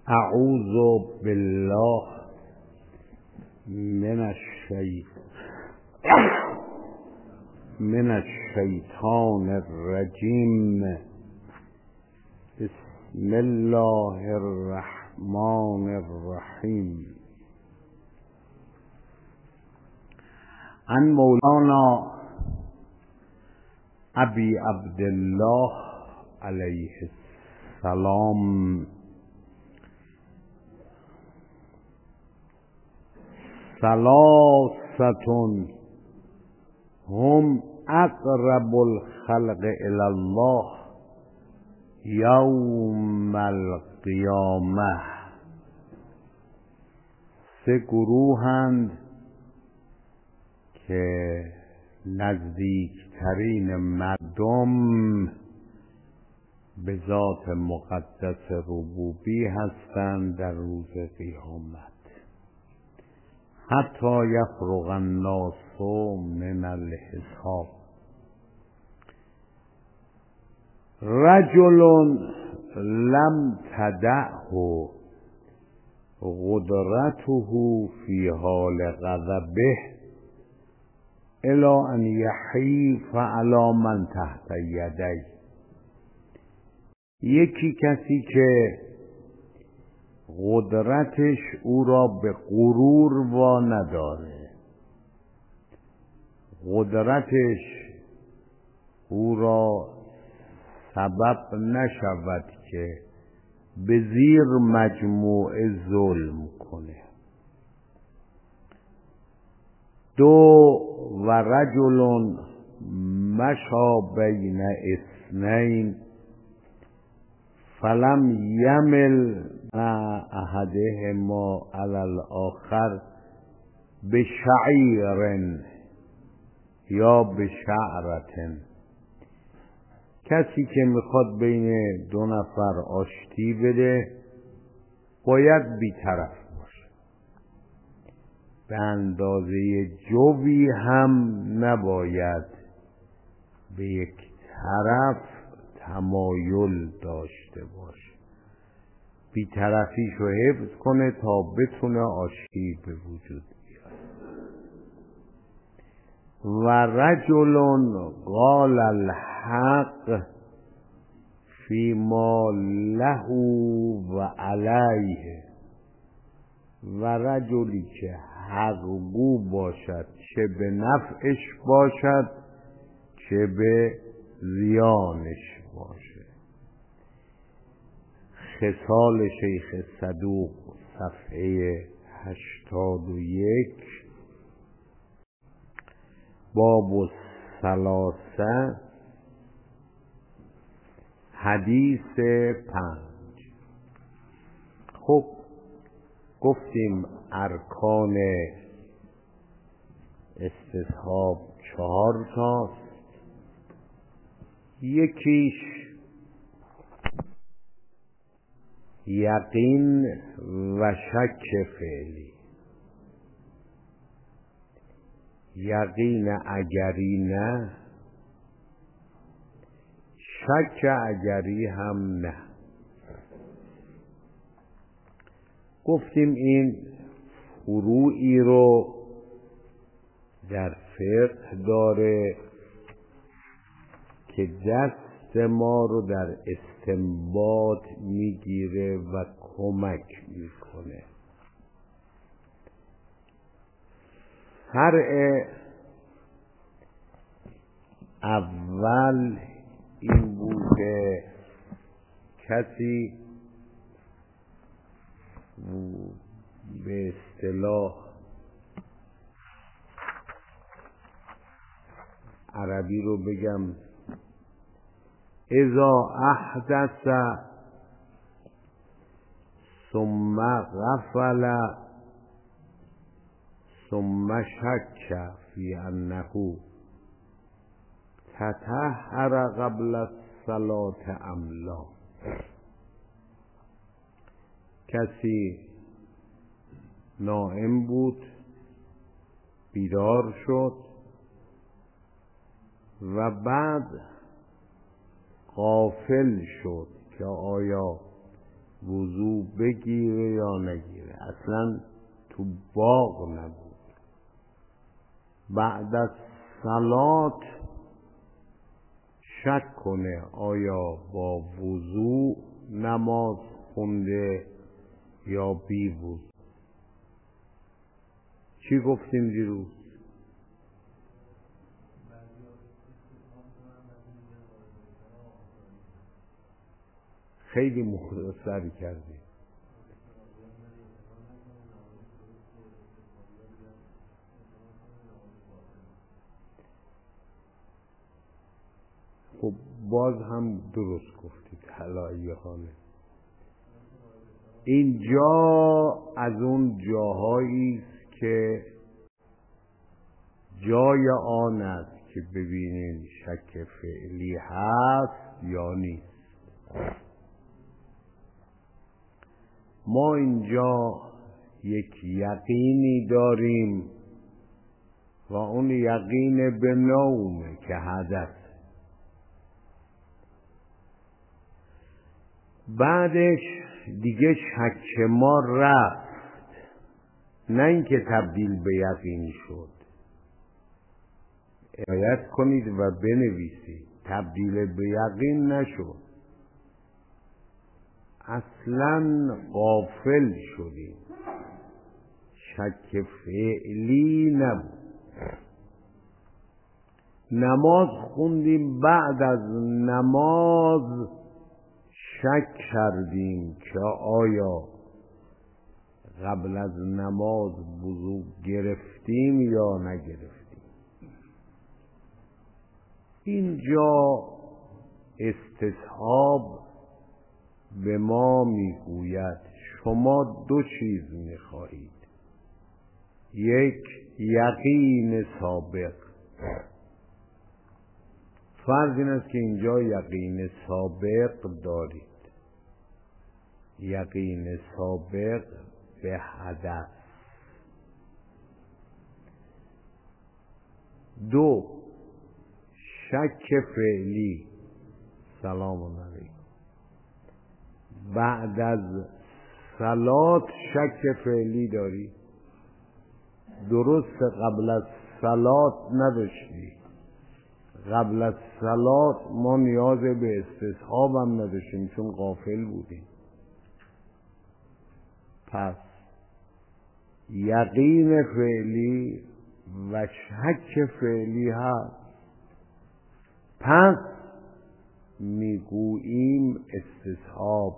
اعوذ بالله من الشیطان الرجیم. بسم الله الرحمن الرحیم. عن مولانا ابی عبدالله علیه السلام ثلاثة هم اقرب الخلق الی الله یوم القیامه. سه گروهند که نزدیکترین مردم به ذات مقدس ربوبی هستند در روز قیامت. حتی یفرغ الناس من الحساب. رجل لم تدعه قدرته فی حال غضبه الی ان یحیف علی من تحت یدیه. یکی کسی که قدرتش او را به غرور وا نداره، قدرتش او را سبب نشود که به زیر مجموعه ظلم کنه. و رجل مشى بین اثنین فلم یمل احدهما علی الاخر بشعیر یا بشعرة. کسی که میخواد بین دو نفر آشتی بده باید بی‌طرف باشه، به اندازه جوی هم نباید به یک طرف تمایل داشته باشه. بی‌طرفیشو حفظ کنه تا بتونه آشتی به وجود بیاره. و رجل قال الحق فیما له و علیه. و رجلی که حقگو باشد، چه به نفعش باشد چه به زیانش باشه. خصال شیخ صدوق صفحه 81. باب الثلاثه حدیث 5. خب گفتیم ارکان استصحاب 4 تاست. یکیش یقین و شک فعلی. یقین اگری نه، شک اگری هم نه. گفتیم این فروعی رو در فقه داره که دست ما رو در استنباط میگیره و کمک میکنه. فرع اول این بوده کسی به اصطلاح عربی رو بگم، اذا احدث ثم غفل ثم شک فی انه تطهر قبل الصلاة ام لا. کسی نائم بود، بیدار شد و بعد غافل شد که آیا وضو بگیره یا نگیره. اصلا تو باغ نبود. بعد از صلات شک کنه آیا با وضو نماز خونده یا بی وضو. چی گفتیم دیروز؟ خیلی مختصر کردی. خب باز هم درست گفتید. حالا حاله اینجا از اون جاهایی است که جای آن است که ببینیم شک فعلی هست یا نیست. ما اینجا یک یقینی داریم و اون یقین به نومه که حدث. بعدش دیگه شک ما رفت، نه اینکه تبدیل به یقین شد. عنایت کنید و بنویسید تبدیل به یقین نشد، اصلا غافل شدیم، شک فعلی نبود. نماز خوندیم، بعد از نماز شک کردیم که آیا قبل از نماز وضو گرفتیم یا نگرفتیم. اینجا استصحاب به ما میگوید شما دو چیز میخواهید. یک، یقین سابق. فرض این است که اینجا یقین سابق دارید، یقین سابق به حدث. دو، شک فعلی. سلام علیکم. بعد از صلات شک فعلی داری. درست قبل از صلات نداشتی. قبل از صلات ما نیاز به استصحاب هم نداشتیم چون غافل بودیم. پس یقین فعلی و شک فعلی هست. پس میگوییم استصحاب.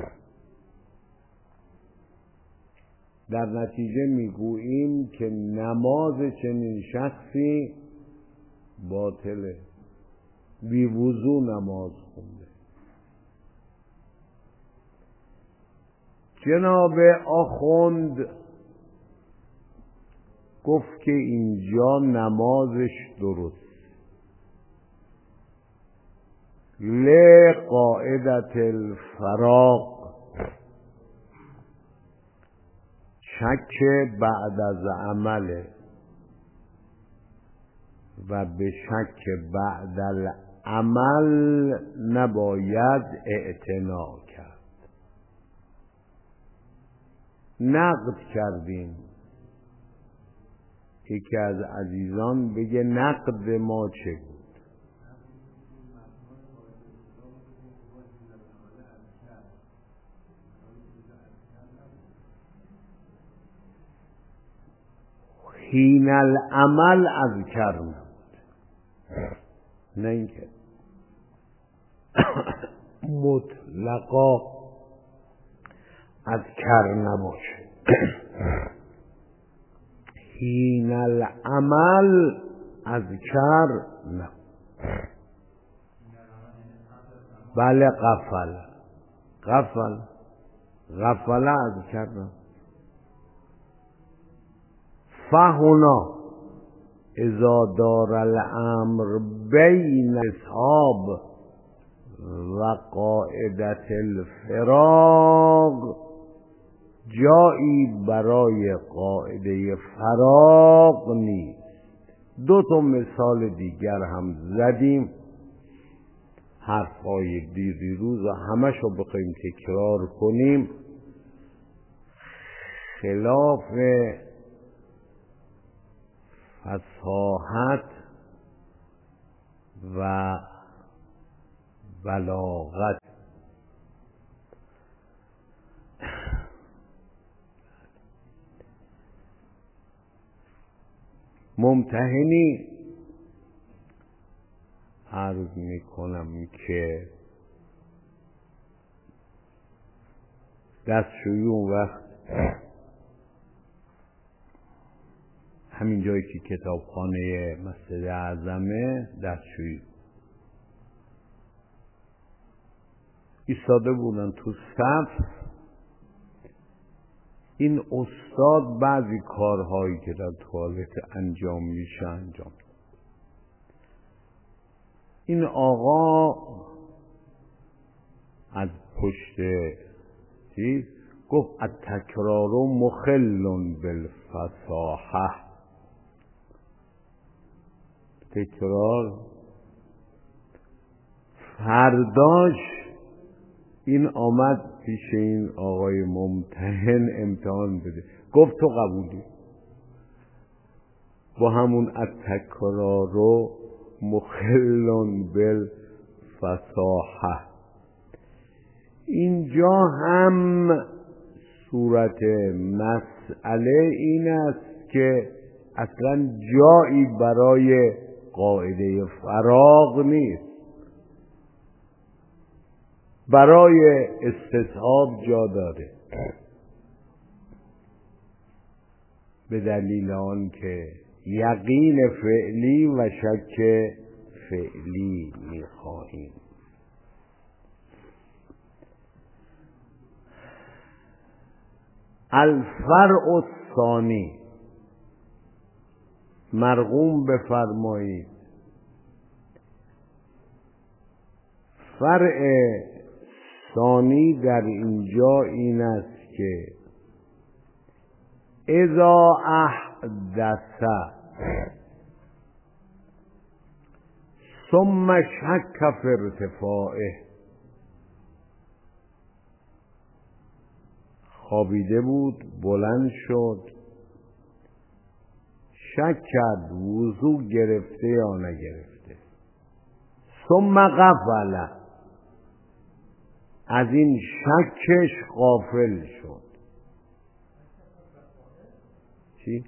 در نتیجه میگوییم که نماز چنین شخصی باطله، بی وضو نماز خونده. جناب آخوند گفت که اینجا نمازش درست، لقاعدت الفراق. شک بعد از عمله و به شک بعد العمل نباید اعتنا کرد. نقد کردیم. یکی از عزیزان بگه نقد ما چه بود؟ حین العمل اذکر نبود، نه اینکه مطلقا اذکر نباشه. حین العمل اذکر نبود. بله غفل اذکر نبود. فهنا اذا دار الامر بین اصحاب و قاعدت الفراق، جایی برای قاعده فراق نیست. دو تا مثال دیگر هم زدیم. حرفای دیروز و همش رو بخوایم تکرار کنیم خلاف فصاحت و بلاغت. ممتحنی عرض می کنم که دستشویی اون وقت همین جایی که کتابخانه مسجد اعظمه دستشویی ایستاده بودن تو صف. این استاد بعضی کارهایی که در توالت انجام میشه انجام. این آقا از پشت چیز گفت التکرار مخل بالفصاحه. تکرار فرداش این آمد پیش این آقای ممتحن امتحان بده، گفت تو قبولی با همون التکرار مخل بالفصاحه. اینجا هم صورت مسئله این است که اصلا جایی برای قاعده فراغ نیست، برای استصحاب جا داره، به دلیل آن که یقین فعلی و شک فعلی میخواهیم. الفرع الثانی، مرقوم بفرمایید فرع ثانی در اینجا این است که اذا احدث ثم شک فی ارتفاعه، خوابیده بود بلند شد شک کرد وضو گرفته یا نگرفته، ثم غفل، از این شکش غافل شد. چی؟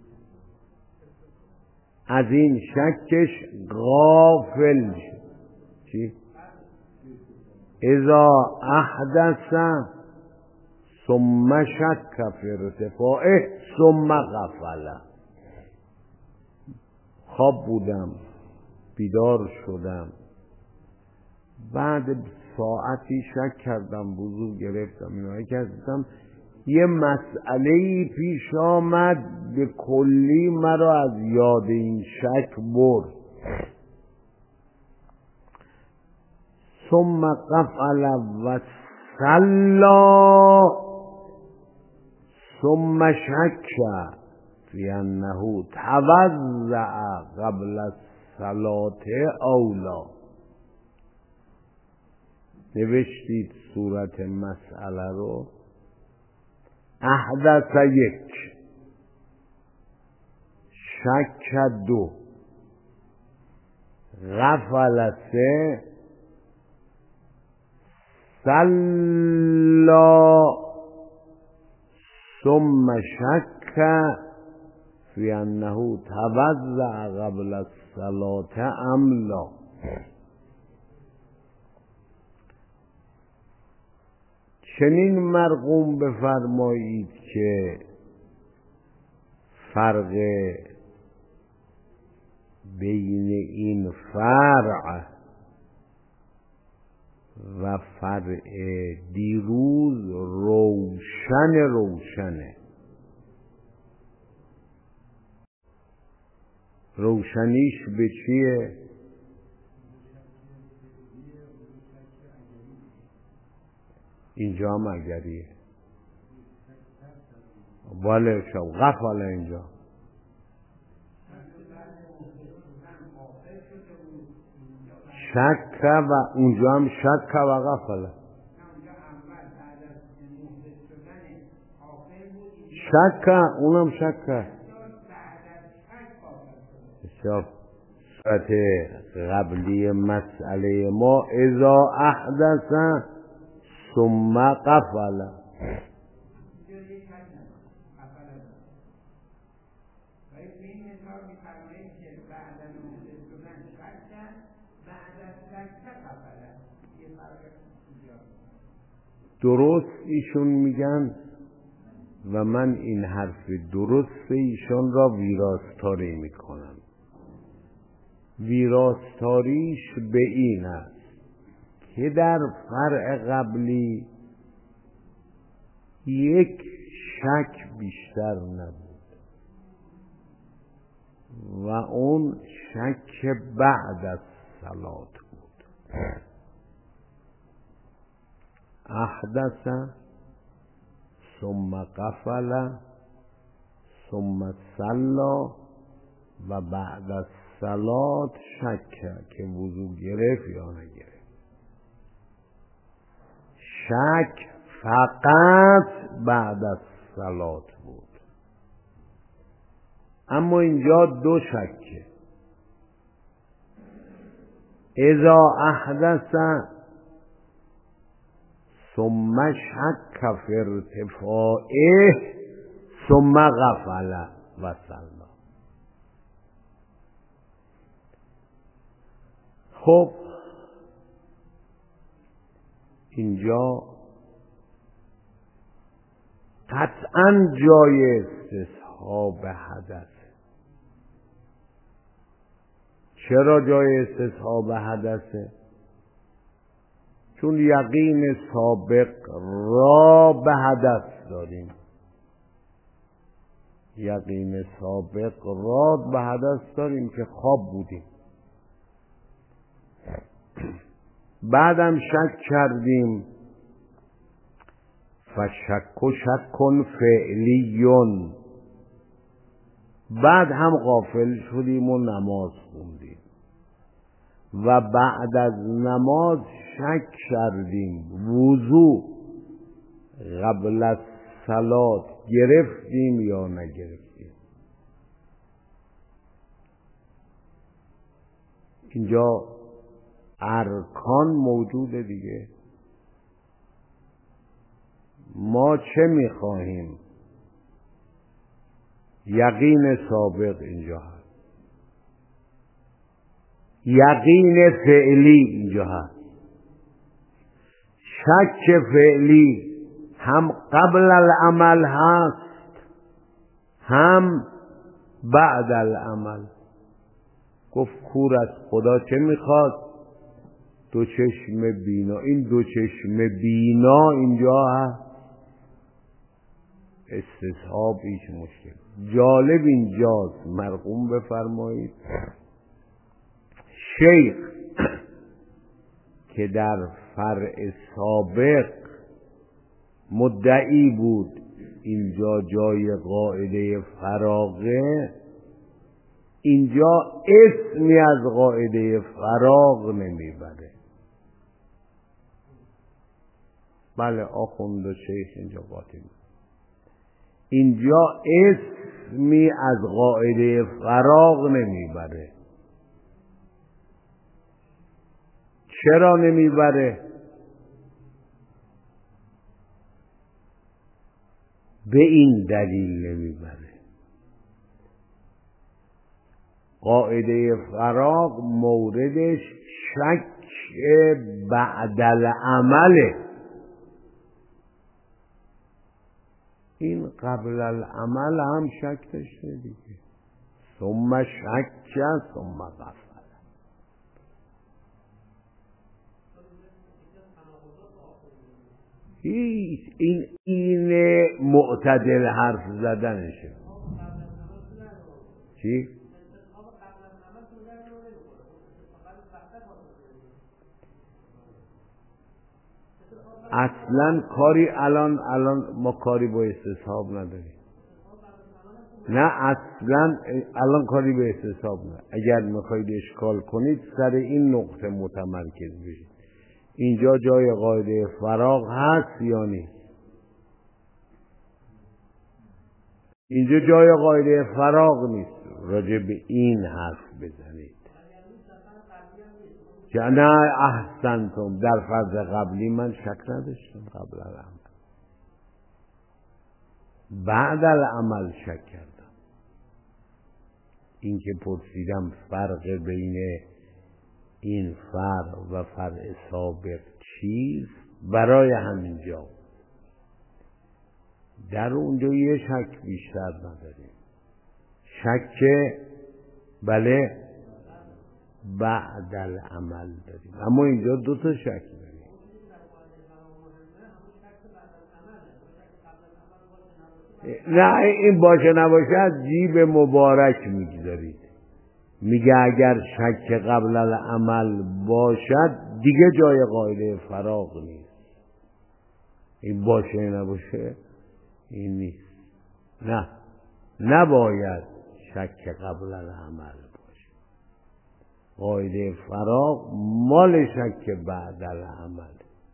از این شکش غافل شد. چی؟ اذا احدث ثم شک فی ارتفاعه ثم غفل. خواب بودم بیدار شدم، بعد ساعتی شک کردم وضو گرفتم اینو کردم، یه مسئله‌ای پیش آمد به کلی مرا از یاد این شک برد. ثم غفل و صلی ثم شک فی انه توضأ قبل الصلاة اولا. نوشتید صورت مسئله رو. احدث یک، شک دو، غفل سه، صلا ثم شک فی انه توضأ قبل الصلاة ام لا. چنین مرقوم بفرمایید که فرق بین این فرع و فرع دیروز روشنه. روشنیش به چیه؟ اینجا هم اگریه. بله شو غفل اینجا. شک و اونجا هم شک و غفله. شک اونم شک. بسیار صورت قبلی مسئله ما اذا احدث ثم غفل. درست ایشون میگن و من این حرف درست ایشون را ویراستاری میکنم. ویراستاریش به این است که در فرع قبلی یک شک بیشتر نبود و اون شک بعد از صلات بود. احدث ثم غفل ثم صلی و بعد از صلات شک که وضو گرفت یا نگرفت. شک فقط بعد از صلات بود. اما اینجا دو شکه. اذا احدث ثم شک فی ارتفاعه ثم غفل و صلی. خب اینجا قطعا جای استصحاب حدث. چرا جای استصحاب حدثه؟ چون یقین سابق را به حدث داریم. یقین سابق را به حدث داریم که خواب بودیم. بعدم شک کردیم فشک و شک فعلیون. بعد هم غافل شدیم و نماز خوندیم و بعد از نماز شک کردیم وضو قبل از صلات گرفتیم یا نگرفتیم. اینجا ارکان موجوده دیگه. ما چه میخواهیم؟ یقین سابق اینجا هست، یقین فعلی اینجا هست. شک فعلی هم قبل العمل هست هم بعد العمل. گفت کور از خدا چه میخواد؟ دو چشم بینا. این دو چشم بینا اینجا هست. استصحاب هیچ مشکل. جالب اینجاست، مرقوم بفرمایید، شیخ که در فرع سابق مدعی بود اینجا جای قاعده فراغه، اینجا اسمی از قاعده فراغ نمیبره. بله آخوند و شیخ اینجا قاطی بود. اینجا اسمی از قاعده فراغ نمیبره. چرا نمیبره؟ به این دلیل نمیبره. قاعده فراغ موردش شک بعد العمله. این قبل العمل هم شک داشته دیگه. ثم شک ثم غفل. این معتدل حرف زدنشه. چی؟ اصلا کاری الان ما کاری با استصحاب نداریم. نه اصلا الان کاری به احتساب نه. اگر میخواید اشکال کنید سر این نقطه متمرکز بشید. اینجا جای قاعده فراغ هست یا نیست؟ اینجا جای قاعده فراغ نیست. راجع به این حرف بزنید که نه احسنتم. در فرض قبلی من شک نداشتم قبل العمل، بعد العمل شک کردم. این که پرسیدم فرق بین این فرع و فرع سابق چیست، برای همینجا در اونجا یه شک بیشتر نداریم. شک بله بعد العمل داریم، اما اینجا دو تا شک داریم. نه این باشه نباشه از جیب مبارک میگذارید. میگه اگر شک قبل العمل باشد دیگه جای قاعده فراغ نیست. این باشه نباشه این نیست. نه نباید شک قبل العمل باشه. قاعده فراغ مال شک بعد العمل.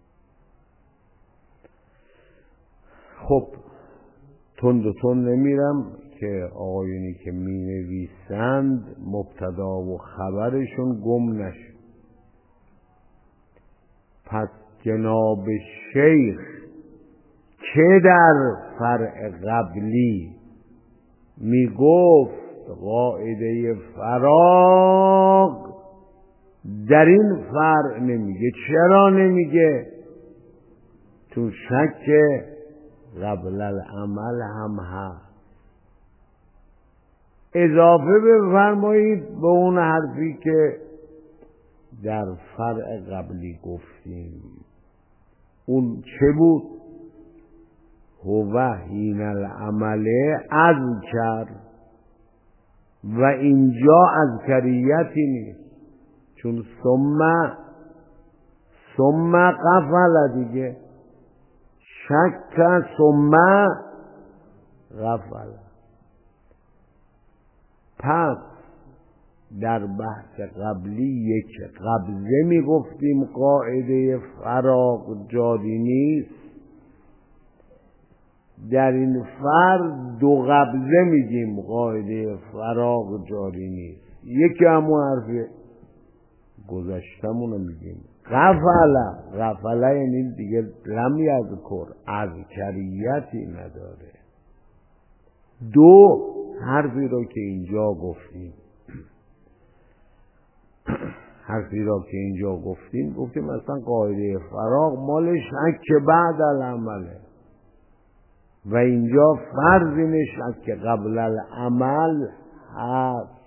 خب تند و تند نمیرم که آقایونی که می نویسند مبتدا و خبرشون گم نشه. پس جناب شیخ که در فرع قبلی می گفت قاعده فراغ در این فرع نمیگه. چرا نمیگه؟ تو شک قبل العمل هم هست. اضافه بفرمایید به اون حرفی که در فرع قبلی گفتیم. اون چه بود؟ هو حین العمل اذکر، و اینجا اذکریتی نیست چون ثم قفل دیگه. شک ثم غفل. پس در بحث قبلی یک قبضه می گفتیم قاعده فراغ جاری نیست. در این فرد دو قبضه میگیم قاعده فراغ جاری نیست. یکی همون حرف گذشتمونو میگیم. غفله یعنی دیگه لم یذکر، اذکریتی نداره. دو حرفی رو که اینجا گفتیم گفتیم اصلا قاعده فراغ مال شک بعد العمله و اینجا فرض این شک قبل العمل هست.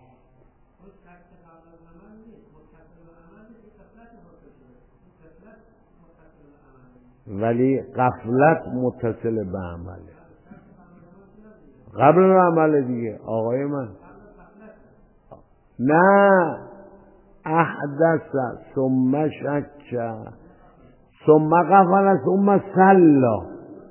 ولی غفلت متصل به عمله. قبل العمل دیگه آقای من. نه احدث ثم شک ثم غفل ثم صلی.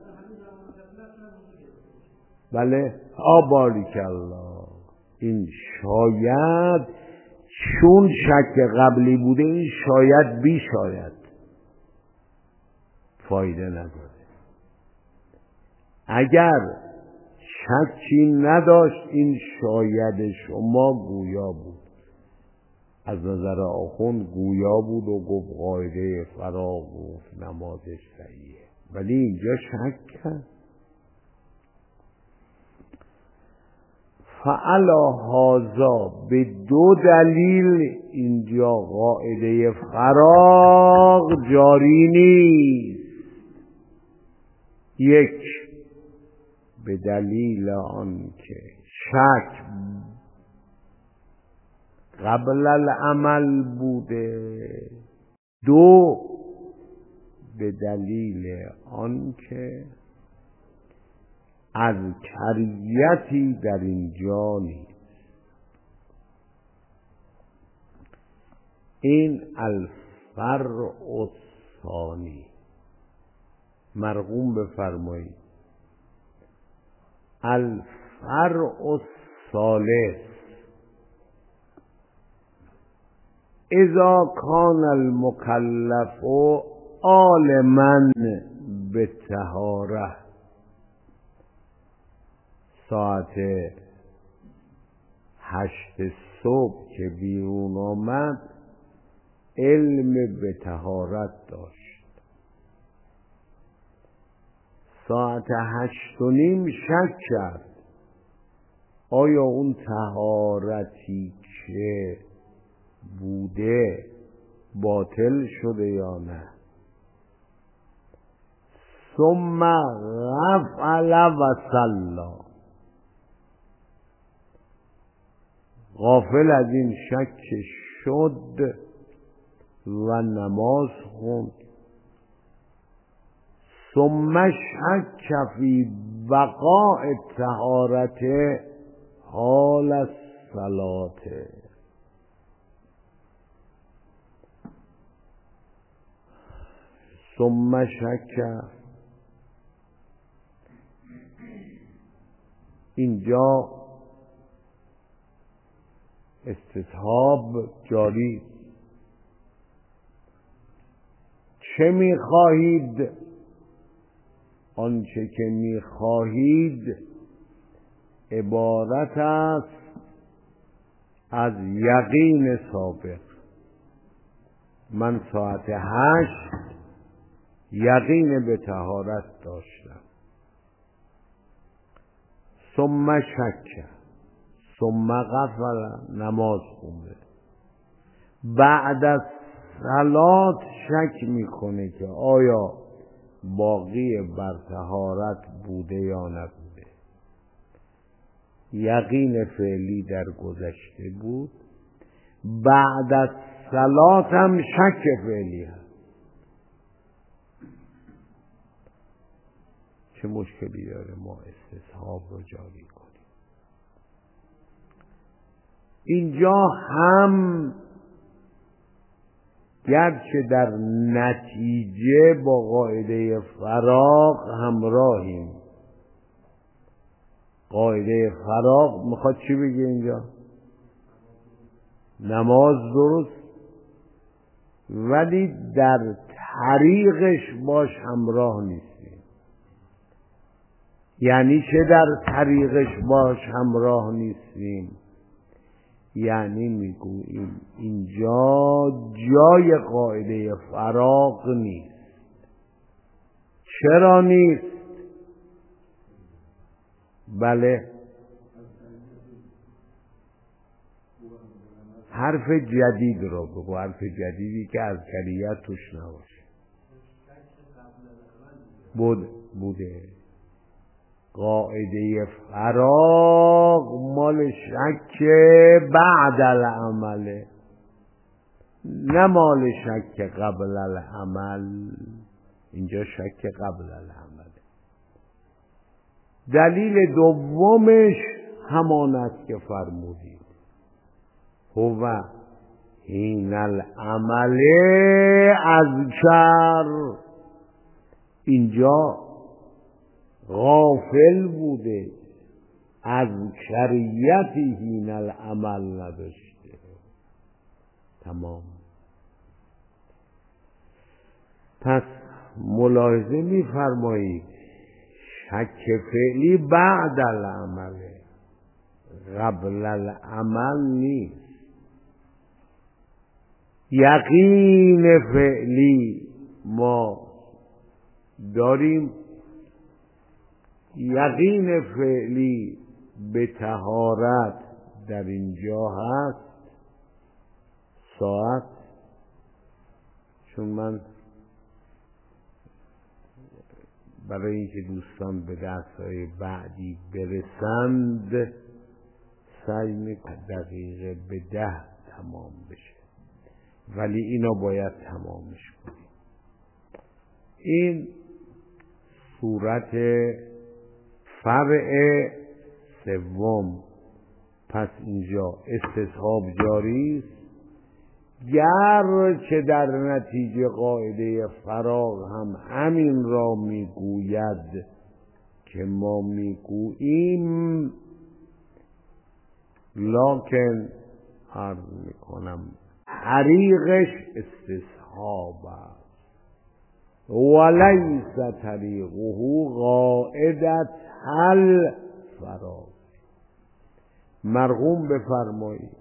بله باریک الله. این شاید چون شک قبلی بوده، این شاید بی شاید فایده نداره. اگر شکی نداشت این شاید شما گویا بود. از نظر آخوند گویا بود و گفت قاعده فراغ گفت نمازش صحیحه، ولی اینجا شک کرد. فعلا هازا به دو دلیل اینجا قاعده فراغ جاری نیست. یک، به دلیل آن که شک قبل العمل بوده. دو، به دلیل آن که اذکریتی در اینجا نیست. این الفرع الثانی مرقوم بفرمایید. الفرع الفرع الثالث اذا کان المکلف عالما بالطهارة، ساعت 8 صبح که بیرون آمد علم به طهارت داشت، ساعت 8:30 شک کرد آیا اون طهارتی که بوده باطل شده یا نه. ثم غفل و صلی، غافل از این شک شد و نماز خوند. ثم شک فی بقاء الطهارت حال الصلاة، ثم شک، اینجا استصحاب جاری. چه میخواهید؟ آنچه که میخواهید عبارت است از یقین سابق. من ساعت 8 یقین به طهارت داشتم. ثم شک، ثم غفل، نماز خونده. بعد از صلات شک میکنه که آیا باقی بر طهارت بوده یا نبوده. یقین فعلی در گذشته بود، بعد از صلات هم شک فعلی هست. چه مشکلی داره ما استصحاب رو جاری کنیم؟ اینجا هم گرچه در نتیجه با قاعده فراغ همراهیم. قاعده فراغ میخواد چی بگه اینجا؟ نماز درست، ولی در طریقش باش همراه نیستیم. یعنی چه در طریقش باش همراه نیستیم؟ یعنی میگوییم اینجا جای قاعده فراغ نیست. چرا نیست؟ بله، حرف جدید رو بگو، حرف جدیدی که از کلیت توش نباشه. بوده قاعده فراغ مال شک بعد العمل، نه مال شک قبل العمل. اینجا شک قبل العمل. دلیل دومش همان است که فرمودید، هو حین العمل اذکر. اینجا غافل بوده، از شریعتی حین العمل نداشته. تمام. پس ملاحظه می‌فرمایید شک فعلی بعد العمل، قبل العمل نیست. یقین فعلی ما داریم، یقین فعلی به طهارت در اینجا هست. ساعت، چون من برای اینکه دوستان به درس‌های بعدی برسند سعی میکنم دقیقه به 10 تمام بشه، ولی اینا باید تمامش کنیم. این صورت فرع سوم. پس اینجا استصحاب جاری است، گرچه در نتیجه قاعده فراغ هم همین را میگوید که ما میگوییم لکن عرض میکنم طریقش استصحاب است ولیس طریقه قاعدت الفراغ. مرحوم بفرمایید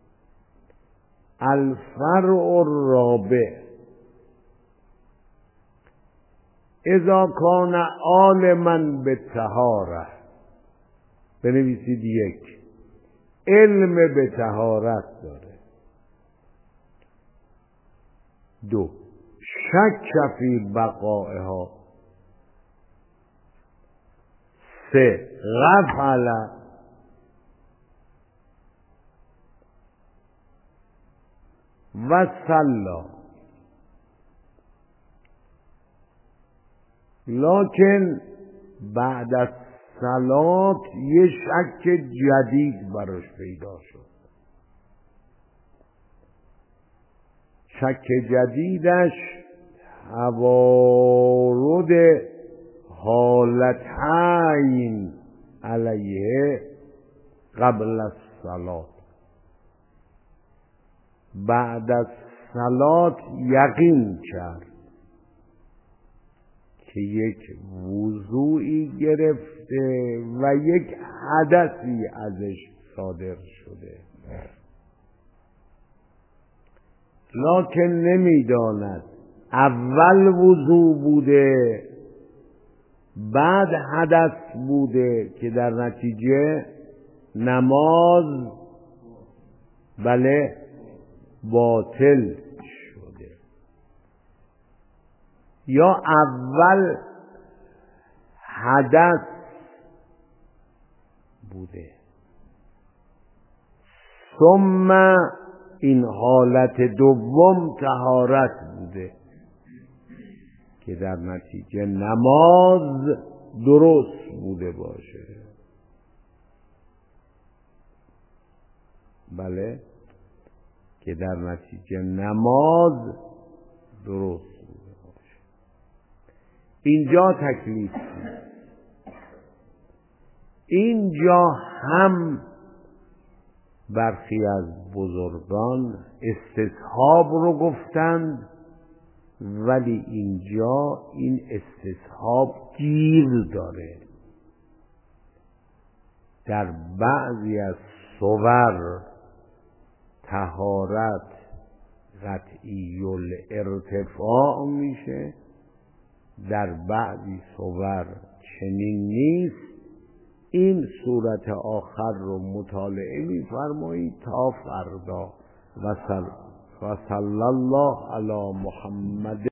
الفرع الرابع اذا کان عالما بالطهارة، بنویسید یک، علم به طهارت داره. دو، شک فی بقائها. سه، غفل و صلا. لکن بعد از صلات یه شک جدید براش پیدا شد. شک جدیدش توارد حالتین علیه قبل الصلات. بعد از صلات یقین کرد که یک وضوعی گرفته و یک حدثی ازش صادر شده، لکن نمیداند اول وضوع بوده بعد حدث بوده که در نتیجه نماز باطل شده، یا اول حدث بوده ثم این حالت دوم طهارت بوده که در نتیجه نماز درست بوده باشه. که در نتیجه نماز درست بوده باشه. اینجا تکلیف نیست. اینجا هم برخی از بزرگان استصحاب رو گفتند، ولی اینجا این استصحاب گیر داره. در بعضی از صور طهارت قطعی الارتفاع میشه، در بعضی صور چنین نیست. این صورت آخر رو مطالعه می‌فرمایید تا فردا. و صلی الله علی محمد.